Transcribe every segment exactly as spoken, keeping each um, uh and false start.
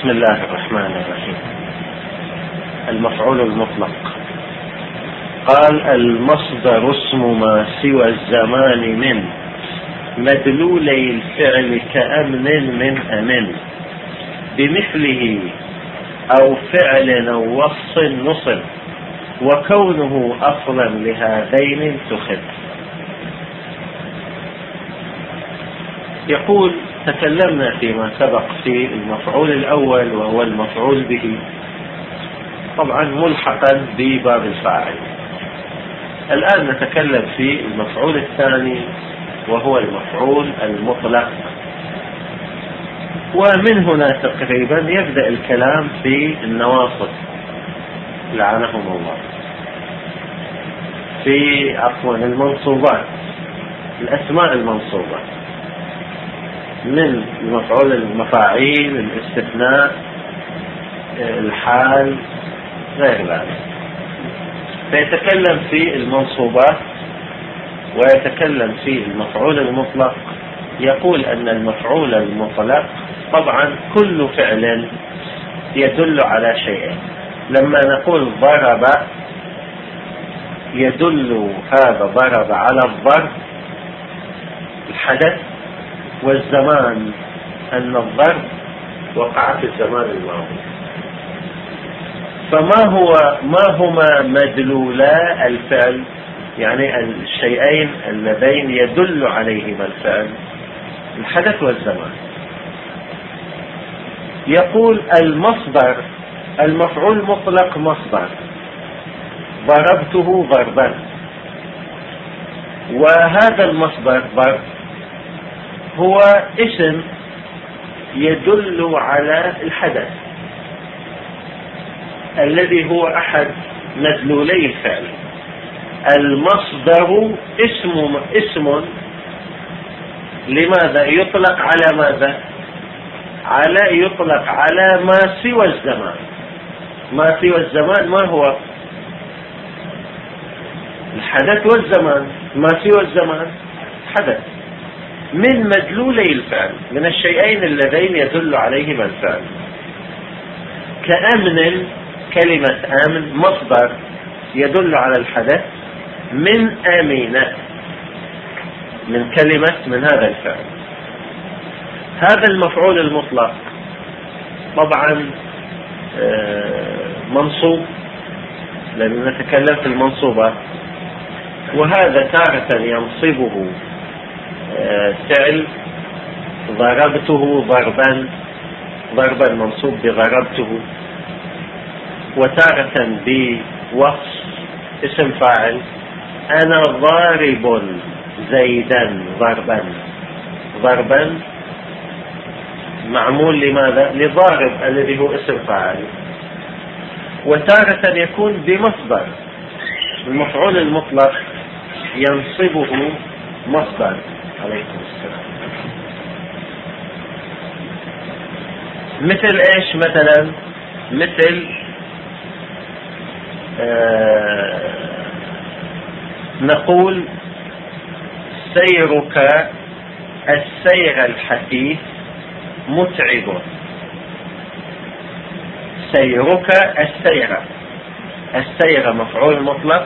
بسم الله الرحمن الرحيم. المفعول المطلق. قال: المصدر اسم ما سوى الزمان من مدلولي الفعل كأمن من أمن بمثله أو فعل أو وصف نصب وكونه أصلا لهذين تخذ. يقول: تكلمنا فيما سبق في المفعول الأول وهو المفعول به، طبعا ملحقا بباب الفاعل. الآن نتكلم في المفعول الثاني وهو المفعول المطلق، ومن هنا تقريبا يبدأ الكلام في النواصب لعنهم الله، في عفوا المنصوبات، الأسماء المنصوبة من المفعول المفاعيل، الاستثناء، الحال، غير ذلك. فيتكلم في المنصوبات ويتكلم في المفعول المطلق. يقول أن المفعول المطلق طبعا كل فعل يدل على شيء. لما نقول ضرب، يدل هذا ضرب على الضرب الحدث والزمان، أن الضرب وقع في الزمان الماضي. فما هو ما هما مدلولا الفعل؟ يعني الشيئين اللذين يدل عليهما الفعل، الحدث والزمان. يقول: المصدر، المفعول مطلق مصدر، ضربته ضربا، وهذا المصدر ضرب هو اسم يدل على الحدث الذي هو أحد مدلولي الفعل. المصدر اسم اسم لماذا يطلق على ماذا؟ على يطلق على ما سوى الزمان. ما سوى الزمان ما هو؟ الحدث والزمان. ما سوى الزمان حدث من مدلولي الفعل، من الشيئين اللذين يدل عليهما الفعل. كأمن، كلمة آمن مصدر يدل على الحدث من آمنة، من كلمة من هذا الفعل. هذا المفعول المطلق طبعا منصوب، لأننا نتكلم في المنصوبات، وهذا تارة ينصبه فعل ضربته ضربا، ضربا منصوب بضربته، وتارة بوصف اسم فاعل، أنا ضارب زيدا ضربا. ضربا معمول لماذا؟ لضارب الذي هو اسم فاعل. وتارة يكون بمصدر، المفعول المطلق ينصبه مصدر. عليكم السلام. مثل ايش مثلا؟ مثل آه نقول: سيرك السير الحثيث متعب. سيرك السير، السير مفعول مطلق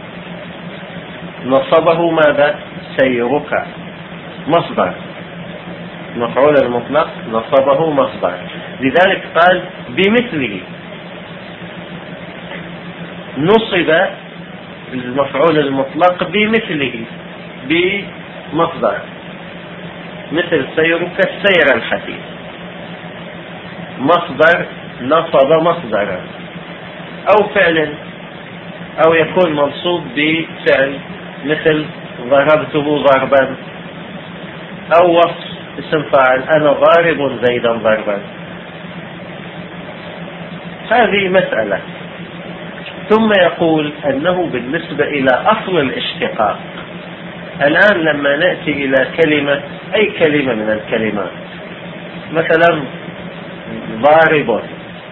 نصبه ماذا؟ سيرك مصدر، مفعول المطلق نصبه مصدر. لذلك قال بمثله، نصب المفعول المطلق بمثله بمصدر، مثل سيرك السير الحثيث، مصدر نصب مصدرا، أو فعل، أو يكون منصوب بفعل مثل ضربته ضربا، أو وصف اسم فاعل، أنا ضارب زيدا ضربا. هذه مسألة. ثم يقول أنه بالنسبة إلى أصل الاشتقاق، الآن لما نأتي إلى كلمة، أي كلمة من الكلمات، مثلا ضارب،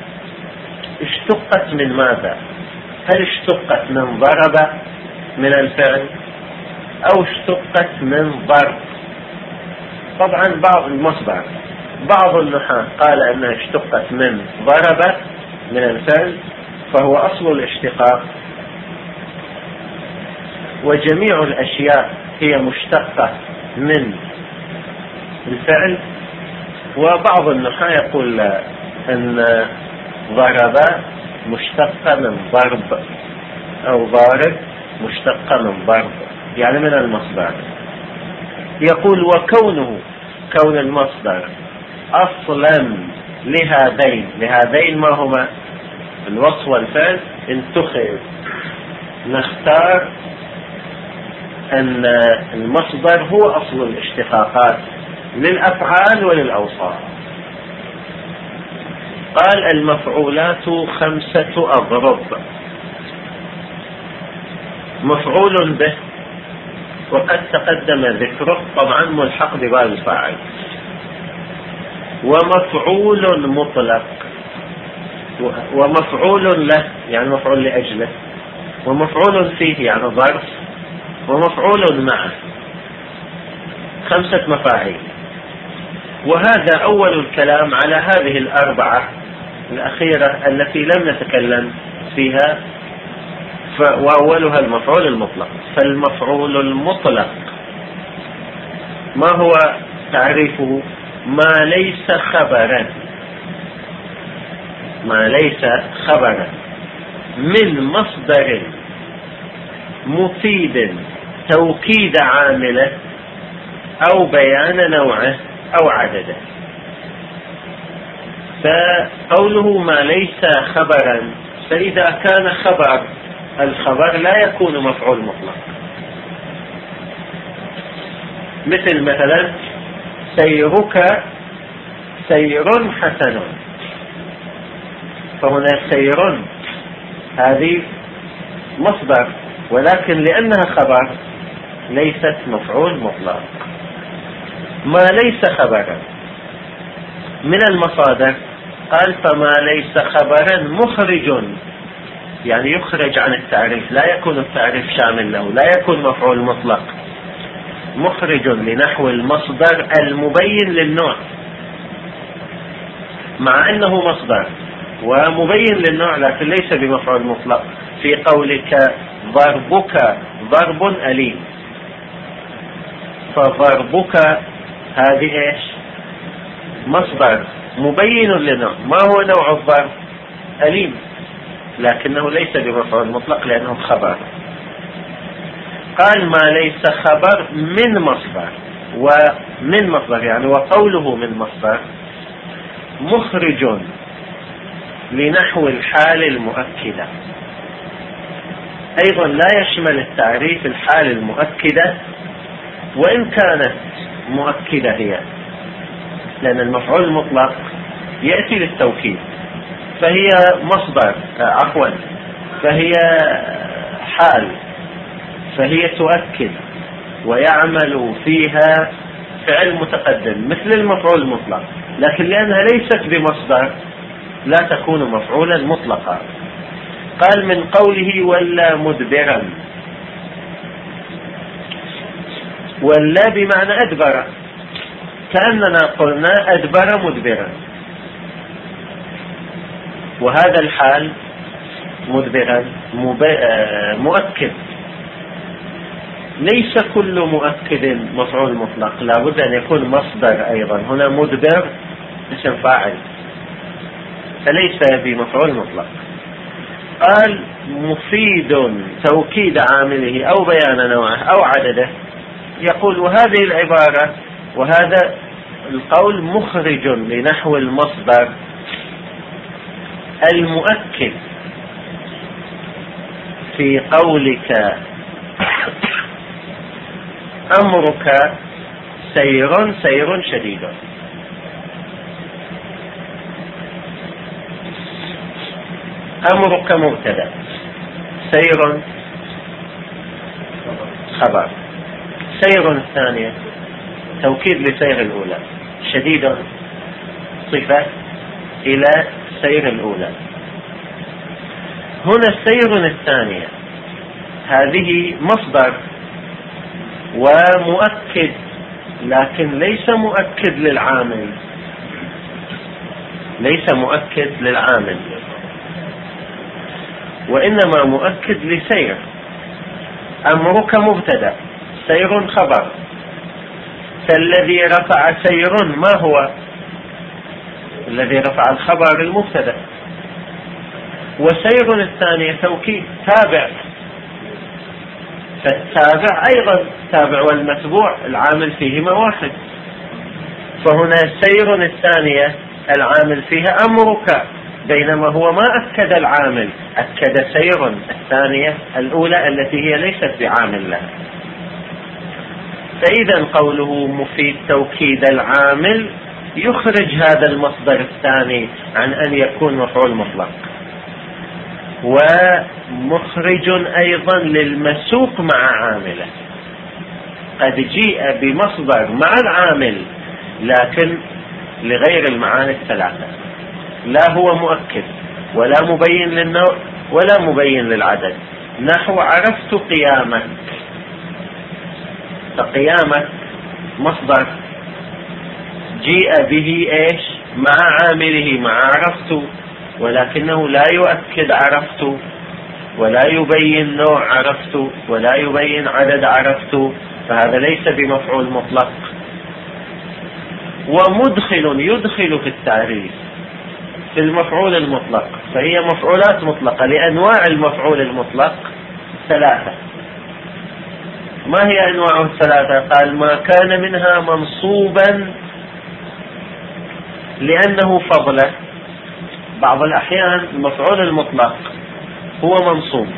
اشتقت من ماذا؟ هل اشتقت من ضرب من الفعل، أو اشتقت من ضرب؟ طبعا بعض المصدر بعض النحاة قال أنها اشتقت من ضرب من الفعل فهو أصل الاشتقاق، وجميع الأشياء هي مشتقة من الفعل. وبعض النحاة يقول أن ضرب مشتقة من ضرب، أو ضارب مشتقة من ضرب، يعني من المصدر. يقول وكونه كون المصدر أصلا لهذين لهذين ما هما الوصف والفعل انتخب، نختار أن المصدر هو أصل الاشتقاقات للأفعال وللأوصاف. قال المفعولات خمسة أضرب. مفعول به وقد تقدم ذكره طبعا ملحق بباب الفاعل، ومفعول مطلق، ومفعول له يعني مفعول لأجله، ومفعول فيه يعني ظرف، ومفعول معه. خمسة مفاعيل. وهذا أول الكلام على هذه الأربعة الأخيرة التي لم نتكلم فيها، وأولها المفعول المطلق. فالمفعول المطلق ما هو تعريفه؟ ما ليس خبرا ما ليس خبرا من مصدر مفيد توكيد عامله أو بيان نوعه أو عدده. فقوله ما ليس خبرا، فإذا كان خبر، الخبر لا يكون مفعول مطلق. مثل مثلا سيرك سير حسن، فهنا سير هذه مصدر، ولكن لأنها خبر ليست مفعول مطلق. ما ليس خبرا من المصادر، قال فما ليس خبرا مخرج، يعني يخرج عن التعريف، لا يكون التعريف شامل له، لا يكون مفعول مطلق. مخرج لنحو المصدر المبين للنوع، مع أنه مصدر ومبين للنوع لكن ليس بمفعول مطلق. في قولك ضربك ضرب أليم، فضربك هذه ايش؟ مصدر مبين للنوع. ما هو نوع الضرب؟ أليم، لكنه ليس بمفعول مطلق لأنه خبر. قال ما ليس خبر من مصدر، ومن مصدر يعني وقوله من مصدر مخرج لنحو الحال المؤكدة. أيضا لا يشمل التعريف الحال المؤكدة وإن كانت مؤكدة هي، لأن المفعول المطلق يأتي للتوكيد، فهي مصدر عفوا فهي حال، فهي تؤكد ويعمل فيها فعل متقدم مثل المفعول المطلق، لكن لأنها ليست بمصدر لا تكون مفعولا مطلقا. قال من قوله ولا مدبرا، ولا بمعنى أدبر، كأننا قلنا أدبر مدبرا، وهذا الحال مدبرا مؤكد. ليس كل مؤكد مفعول مطلق، لابد أن يكون مصدر أيضا. هنا مدبر اسم فاعل فليس بمفعول مطلق. قال مفيد توكيد عامله أو بيان نوعه أو عدده. يقول وهذه العبارة وهذا القول مخرج لنحو المصدر المؤكد في قولك أمرك سير سير شديد. أمرك مبتدأ، سير خبر. سير الثانية توكيد لسير الأولى، شديد صفة إلى سير الأولى. هنا السير الثانية هذه مصدر ومؤكد، لكن ليس مؤكد للعامل، ليس مؤكد للعامل، وإنما مؤكد لسير. أمرك مبتدأ، سير خبر، فالذي رفع سير ما هو؟ الذي رفع الخبر المبتدأ، وسير الثانية توكيد تابع، تابع أيضا تابع والمتبوع العامل فيهما واحد، فهنا سير الثانية العامل فيها أمرك، بينما هو ما أكد العامل، أكد سير الثانية الأولى التي هي ليست بعامل لها. فإذا قوله مفيد توكيد العامل يخرج هذا المصدر الثاني عن أن يكون مفعول مطلق، ومخرج أيضا للمسوق مع عامله. قد جيء بمصدر مع العامل لكن لغير المعاني الثلاثة، لا هو مؤكد ولا مبين للنوع ولا مبين للعدد. نحو عرفت قيامك، فقيامك مصدر جيء به ايش؟ مع عامله مع عرفت، ولكنه لا يؤكد عرفت ولا يبين نوع عرفت ولا يبين عدد عرفت، فهذا ليس بمفعول مطلق. ومدخل يدخل في التعريف في المفعول المطلق، فهي مفعولات مطلقة لأنواع المفعول المطلق ثلاثة. ما هي أنواع الثلاثة؟ قال ما كان منها منصوبا لأنه فضله. بعض الأحيان المفعول المطلق هو منصوب،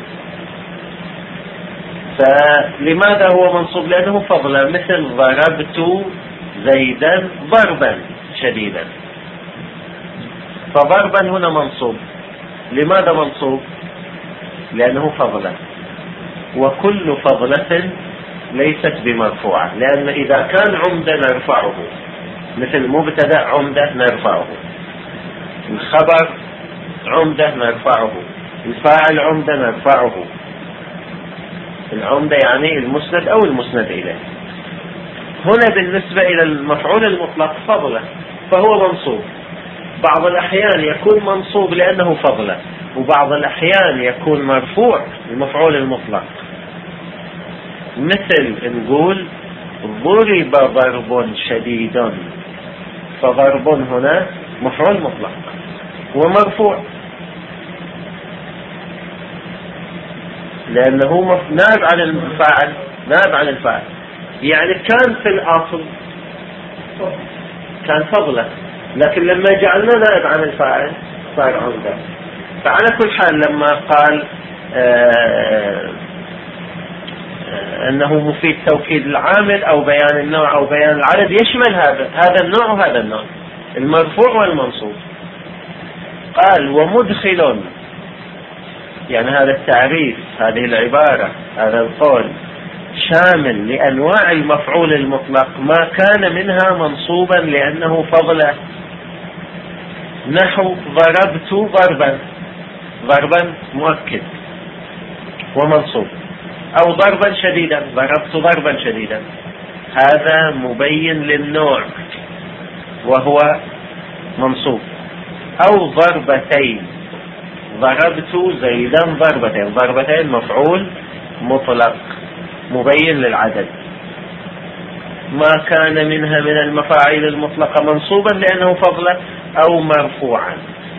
فلماذا هو منصوب؟ لأنه فضله، مثل ضربت زيدا ضربا شديدا، فضربا هنا منصوب. لماذا منصوب؟ لأنه فضله، وكل فضلة ليست بمرفوعة، لأن إذا كان عمدة نرفعه، مثل مبتدأ عمدة نرفعه، الخبر عمدة نرفعه، الفاعل عمدة نرفعه. العمدة يعني المسند أو المسند إليه. هنا بالنسبة إلى المفعول المطلق فضله، فهو منصوب. بعض الأحيان يكون منصوب لأنه فضله، وبعض الأحيان يكون مرفوع المفعول المطلق. مثل نقول ضرب ضرب شديد، فضرب هنا مفعول مطلق ومرفوع لأنه نائب عن الفاعل، نائب عن الفاعل، يعني كان في الأصل كان فضله، لكن لما جعلنا نائب عن الفاعل صار عمدة. فعلى كل حال لما قال آه أنه مفيد توكيد العامل أو بيان النوع أو بيان العدد، يشمل هذا هذا النوع وهذا النوع، المرفوع والمنصوب. قال ومدخل، يعني هذا التعريف، هذه العبارة، هذا القول شامل لأنواع المفعول المطلق ما كان منها منصوبا لأنه فضله. نحو ضربت ضربا، ضربا مؤكد ومنصوب، أو ضربا شديدا، ضربت ضربا شديدا، هذا مبين للنوع وهو منصوب. أو ضربتين، ضربت زيدا ضربتين، ضربتين مفعول مطلق مبين للعدد، ما كان منها من المفاعيل المطلقة منصوبا لأنه فضلا أو مرفوعا.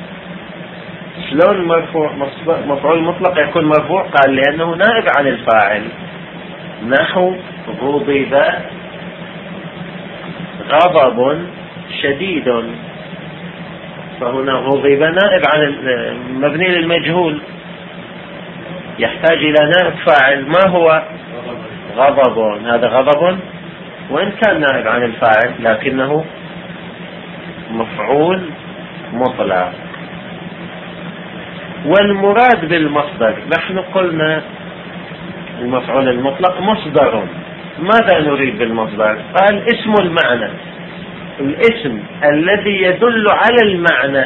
شلون مرفوع مفعول مطلق يكون مرفوع؟ قال لأنه نائب عن الفاعل. نحو غضب غضب شديد، فهنا غضب نائب عن مبني للمجهول، يحتاج إلى نائب فاعل. ما هو؟ غضب، هذا غضب وإن كان نائب عن الفاعل لكنه مفعول مطلق. والمراد بالمصدر، نحن قلنا المفعول المطلق مصدر. ماذا نريد بالمصدر؟ قال اسم المعنى، الاسم الذي يدل على المعنى،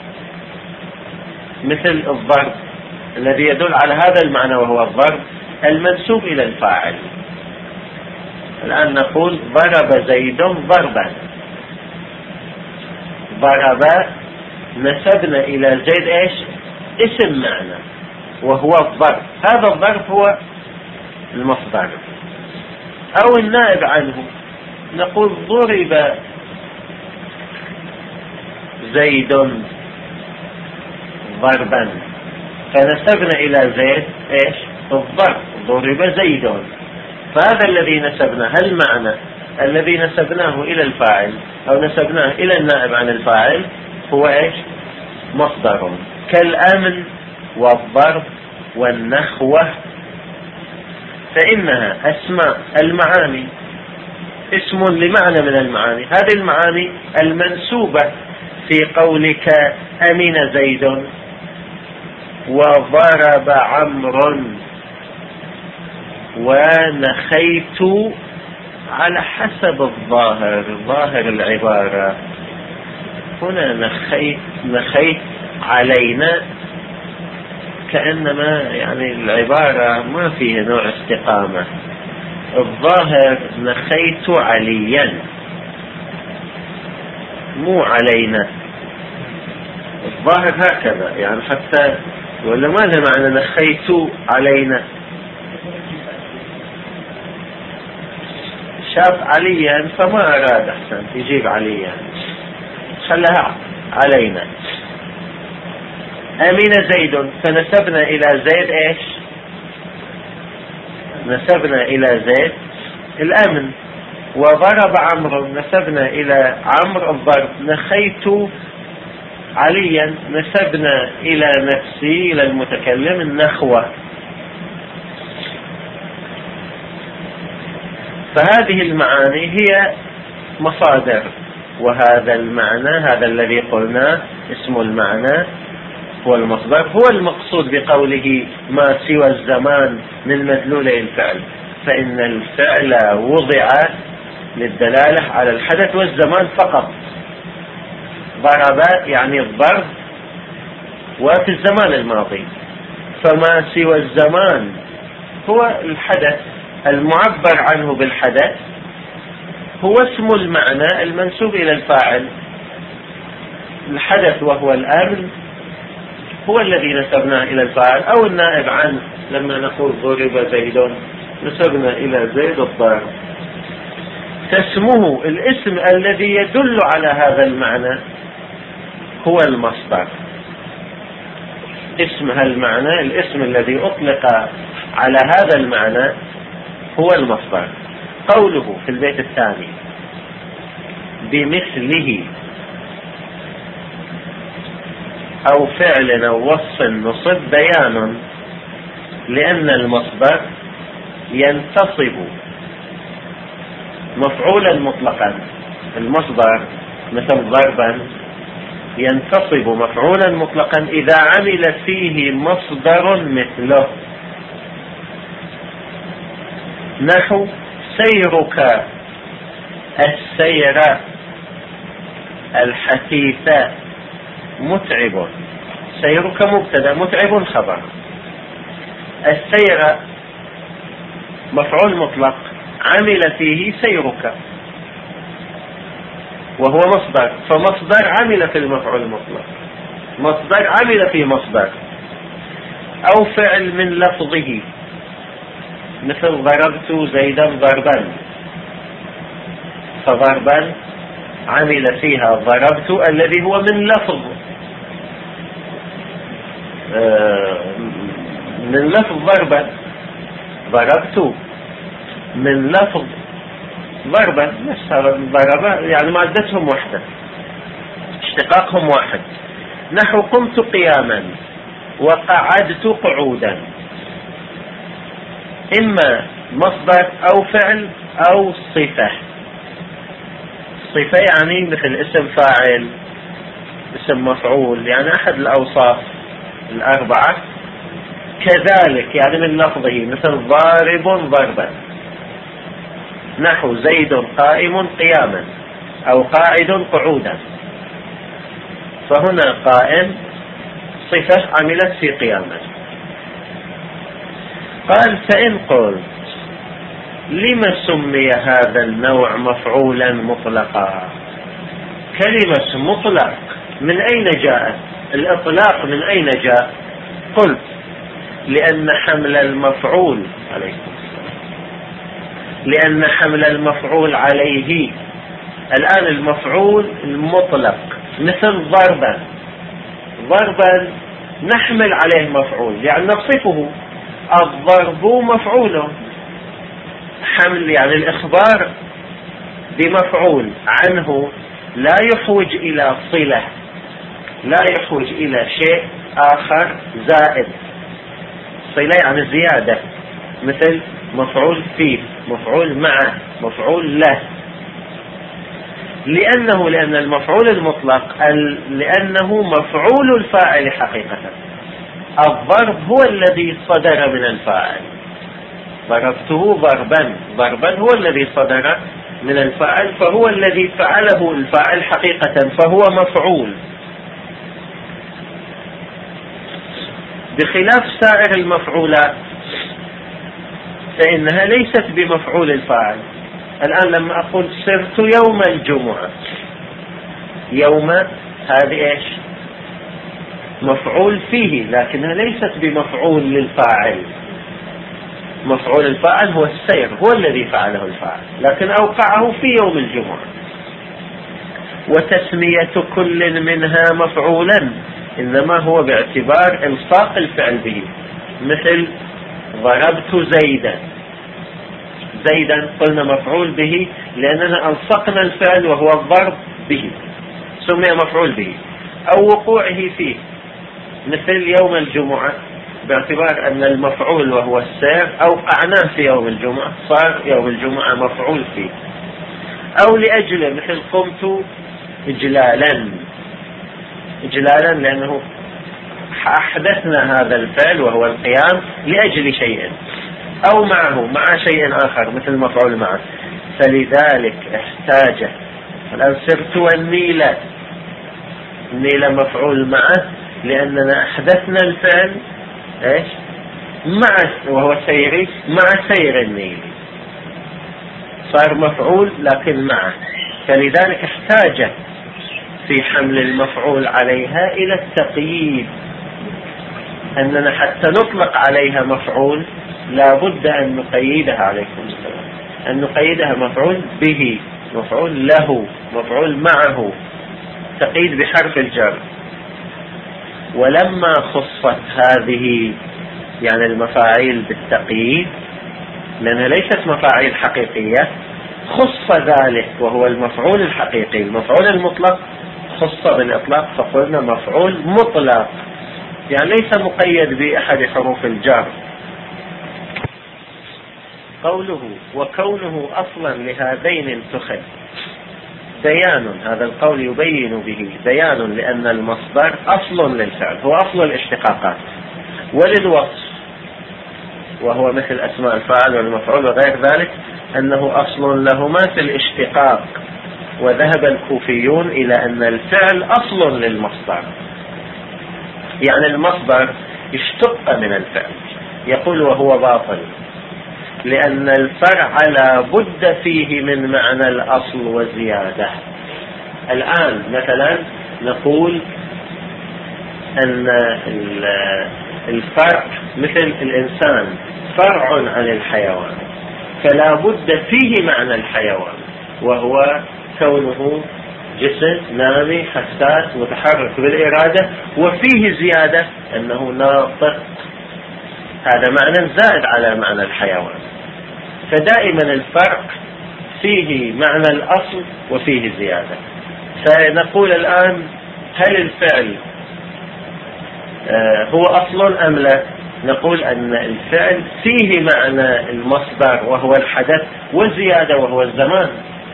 مثل الضرب الذي يدل على هذا المعنى وهو الضرب المنسوب إلى الفاعل. الآن نقول ضرب زيد ضربا، ضرب نسبنا إلى زيد إيش؟ اسم معنى وهو الظرف. هذا الظرف هو المصدر أو النائب عنه. نقول ضرب زيد ضربا، فنسبنا إلى زيد إيش؟ الظرف، ضرب زيد. فهذا الذي نسبناه، هل معنى الذي نسبناه إلى الفاعل أو نسبناه إلى النائب عن الفاعل هو إيش؟ مصدر، كالأمن والضرب والنخوة، فإنها أسماء المعاني، اسم لمعنى من المعاني. هذه المعاني المنسوبة في قولك أمن زيد وضرب عمرو ونخيت، على حسب الظاهر، ظاهر العبارة هنا نخيت نخيت علينا، كأنما يعني العبارة ما فيها نوع استقامة. الظاهر نخيت عليا مو علينا، الظاهر هكذا يعني، حتى ولا ما له معنى نخيت علينا. شاف عليا فما أراد أحسن يجيب عليا، خلها علينا. أمين زيد فنسبنا إلى زيد إيش؟ نسبنا إلى زيد الأمن. وضرب عمرو نسبنا إلى عمرو الضرب. نخيت عليا نسبنا إلى نفسي، إلى المتكلم، النخوة. فهذه المعاني هي مصادر، وهذا المعنى، هذا الذي قلناه اسم المعنى هو المصدر، هو المقصود بقوله ما سوى الزمان من مدلولي الفعل، فإن الفعل وضع للدلالة على الحدث والزمان فقط. ضرب يعني الضرب وفي الزمان الماضي، فما سوى الزمان هو الحدث المعبر عنه بالحدث، هو اسم المعنى المنسوب إلى الفاعل. الحدث وهو الأمن هو الذي نسبناه إلى الفاعل أو النائب عنه. لما نقول ضرب زيد نسبنا إلى زيد الضرب. فاسمه الاسم الذي يدل على هذا المعنى هو المصدر. اسم هالمعنى، الاسم الذي أطلق على هذا المعنى هو المصدر. قوله في البيت الثاني بمثله أو فعل أو وصف نصب بيان، لأن المصدر ينتصب مفعولا مطلقا. المصدر مثل ضربا ينتصب مفعولا مطلقا إذا عمل فيه مصدر مثله، نحو سيرك السير الحثيث متعب. سيرك مبتدا، متعب خبر. السير مفعول مطلق عمل فيه سيرك وهو مصدر، فمصدر عمل في المفعول المطلق، مصدر عمل في مصدر. أو فعل من لفظه مثل ضربت زيدا ضربا، فضربا عمل فيها ضربت الذي هو من لفظ من لفظ ضربا، ضربت من لفظ ضربا، نفس ضربا يعني مادتهم واحدة، اشتقاقهم واحد. نحو قمت قياما وقعدت قعودا، إما مصدر أو فعل أو صفة. صفة يعني مثل اسم فاعل، اسم مفعول، يعني أحد الأوصاف الأربعة. كذلك يعني من لفظه مثل ضارب ضربا، نحو زيد قائم قياما أو قاعد قعودا. فهنا قائم صفة عملت في قيامه. قال فإن قلت لما سمي هذا النوع مفعولا مطلقا؟ كلمة مطلق من أين جاء الإطلاق؟ من أين جاء؟ قلت لأن حمل المفعول عليكم لأن حمل المفعول عليه الآن المفعول المطلق مثل ضربا، ضربا نحمل عليه مفعول يعني نصفه، الضرب مفعول، حمل يعني الإخبار بمفعول عنه لا يحوج إلى صلة، لا يحوج إلى شيء آخر زائد، صلة يعني زيادة، مثل مفعول فيه، مفعول معه، مفعول له. لأنه لأن المفعول المطلق لأنه مفعول الفاعل حقيقة، الضرب هو الذي صدر من الفاعل، ضربته ضربا، ضربا هو الذي صدر من الفاعل، فهو الذي فعله الفاعل حقيقة، فهو مفعول، بخلاف سائر المفعولات فإنها ليست بمفعول الفاعل. الآن لما أقول سرت يوم الجمعة، يوم هذه إيش؟ مفعول فيه، لكنها ليست بمفعول للفاعل. مفعول الفاعل هو السير، هو الذي فعله الفاعل، لكن أوقعه في يوم الجمعة. وتسمية كل منها مفعولا إنما هو باعتبار إلصاق الفعل به، مثل ضربت زيدا، زيدا قلنا مفعول به لأننا ألصقنا الفعل وهو الضرب به، سمي مفعول به. أو وقوعه فيه، مثل يوم الجمعة باعتبار أن المفعول وهو السير أوقعناه في يوم الجمعة، صار يوم الجمعة مفعول فيه. أو لأجله، مثل قمت إجلالا، إجلالا لأنه أحدثنا هذا الفعل وهو القيام لأجل شيء، أو معه مع شيء آخر مثل مفعول معه، فلذلك احتاج. الآن سرت والنيلة، النيلة مفعول معه لأننا أحدثنا الفعل إيش؟ مع وهو سيري، مع سير النيل صار مفعول لكن معه، فلذلك احتاج في حمل المفعول عليها إلى التقييد، أننا حتى نطلق عليها مفعول لا بد أن نقيدها، عليكم السلام، أن نقيدها مفعول به، مفعول له، مفعول معه، تقييد بحرف الجر. ولما خصت هذه يعني المفاعيل بالتقييد لأنها ليست مفاعيل حقيقية، خص ذلك وهو المفعول الحقيقي، المفعول المطلق خص بالإطلاق فقلنا مفعول مطلق، يعني ليس مقيد بأحد حروف الجر. قوله وكونه أصلا لهذين انتخب بيان، هذا القول يبين به بيان لأن المصدر أصل للفعل، هو أصل الاشتقاقات، وللوصف وهو مثل أسماء الفاعل والمفعول وغير ذلك أنه أصل لهما في الاشتقاق. وذهب الكوفيون إلى أن الفعل أصل للمصدر، يعني المصدر اشتق من الفعل، يقول وهو باطل لأن الفرع لا بد فيه من معنى الأصل وزيادة. الآن مثلا نقول أن الفرع مثل الإنسان فرع عن الحيوان، فلا بد فيه معنى الحيوان وهو كونه جسم نامي حساس متحرك بالإرادة، وفيه زيادة أنه ناطق، هذا معنى زائد على معنى الحيوان. فدائما الفرق فيه معنى الأصل وفيه زيادة. فنقول الآن هل الفعل هو أصل أم لا؟ نقول أن الفعل فيه معنى المصدر وهو الحدث والزيادة وهو الزمان،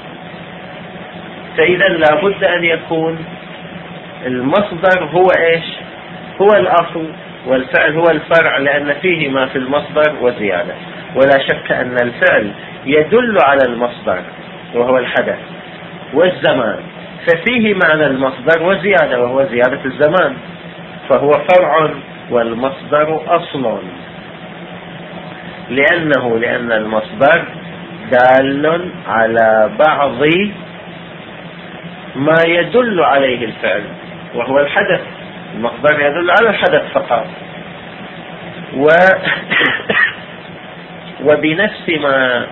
فإذا لا بد أن يكون المصدر هو إيش؟ هو الأصل، والفعل هو الفرع لأن فيه ما في المصدر وزيادة. ولا شك أن الفعل يدل على المصدر وهو الحدث والزمان، ففيه معنى المصدر وزيادة وهو زيادة الزمان، فهو فرع والمصدر أصل، لأنه لأن المصدر دال على بعض ما يدل عليه الفعل، وهو الحدث. المصدر يدل على الحدث فقط. و وبنفس ما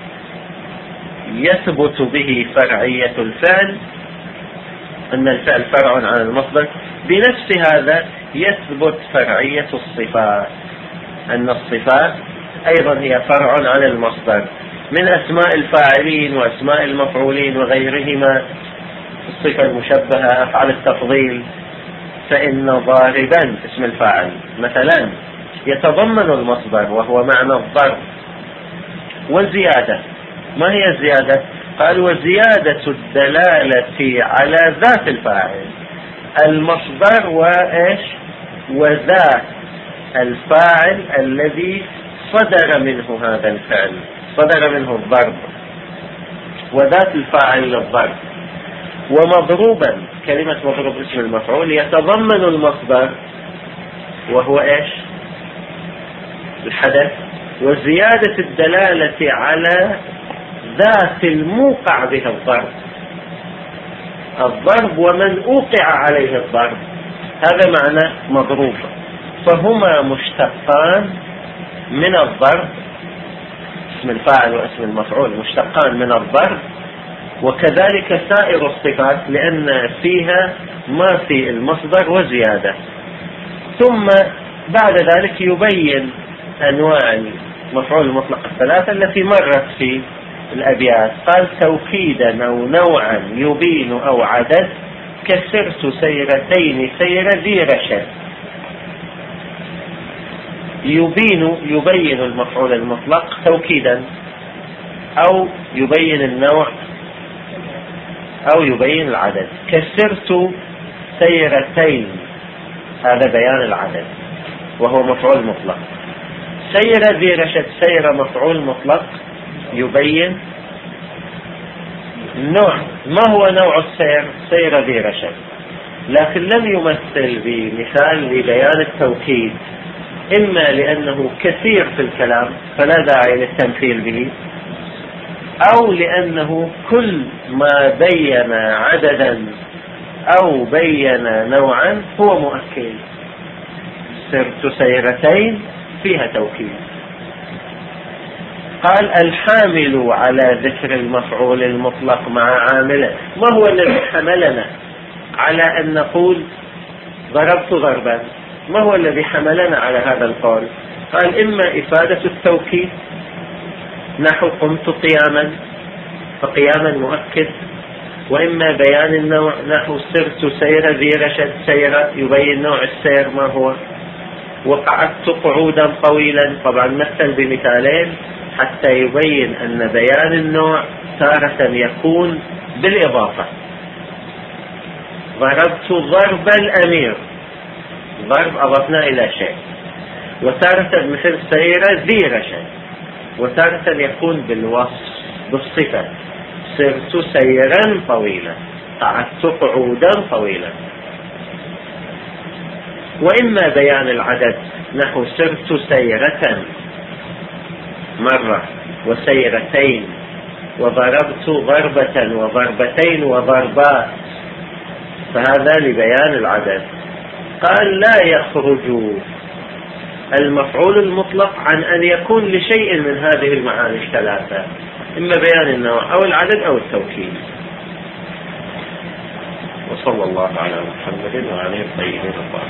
يثبت به فرعية الفعل، أن الفعل فرع عن المصدر، بنفس هذا يثبت فرعية الصفات، أن الصفات أيضا هي فرع عن المصدر، من أسماء الفاعلين وأسماء المفعولين وغيرهما، الصفة المشبهة، أفعال التفضيل. فإن ضاربا اسم الفاعل مثلا يتضمن المصدر وهو معنى الضرب. والزيادة، ما هي الزيادة؟ قال وزيادة الدلالة على ذات الفاعل، المصدر وإيش وذات الفاعل الذي صدر منه هذا الفعل، صدر منه الضرب، وذات الفاعل للضرب. ومضروبا، كلمة مضروب اسم المفعول يتضمن المصدر وهو إيش الحدث، وزيادة الدلالة على ذات الموقع به الضرب، الضرب ومن أوقع عليه الضرب، هذا معنى مضروب. فهما مشتقان من الضرب، اسم الفاعل واسم المفعول مشتقان من الضرب، وكذلك سائر الصفات لأن فيها ما في المصدر وزيادة. ثم بعد ذلك يبين أنواع المفعول المطلق الثلاثة التي مرت في الأبيات. قال توكيدا أو نوعا يبين أو عدد، كسرت سيرتين سير ذي رشد. يبين يبين المفعول المطلق توكيدا، أو يبين النوع، أو يبين العدد. كسرت سيرتين هذا بيان العدد وهو مفعول مطلق. سير ذي رشد، سير مفعول مطلق يبين النوع. ما هو نوع السير؟ سير ذي رشد، لكن لم يمثل بمثال لبيان التوكيد، إما لأنه كثير في الكلام فلا داعي للتمثيل به، أو لأنه كل ما بين عددا أو بين نوعا هو مؤكد. سرت سيرتين فيها توكيد. قال الحامل على ذكر المفعول المطلق مع عامله. ما هو الذي حملنا على أن نقول ضربت ضربا؟ ما هو الذي حملنا على هذا القول؟ قال إما إفادة التوكيد نحو قمت قياما فقياما مؤكد، وإما بيان النوع نحو سرت سير ذي رشد، سير يبين نوع السير ما هو، وقعدت قعودا طويلا. طبعا مثل بمثالين حتى يبين أن بيان النوع تارة يكون بالإضافة. ضربت ضرب الأمير، ضرب أضفنا إلى شيء. وتارة مثل سير ذي رشد، وتارة يكون بالوصف بالصفة. سرت سيرا طويلا، قعدت قعودا طويلا. وإما بيان العدد نحو سرت سيرة مرة وسيرتين، وضربت ضربة وضربتين وضربات، فهذا لبيان العدد. قال لا يخرج المفعول المطلق عن أن يكون لشيء من هذه المعاني الثلاثة، إما بيان النوع أو العدد أو التوكيد. وصلى الله على محمد وعلى آله الطيبين الطاهرين.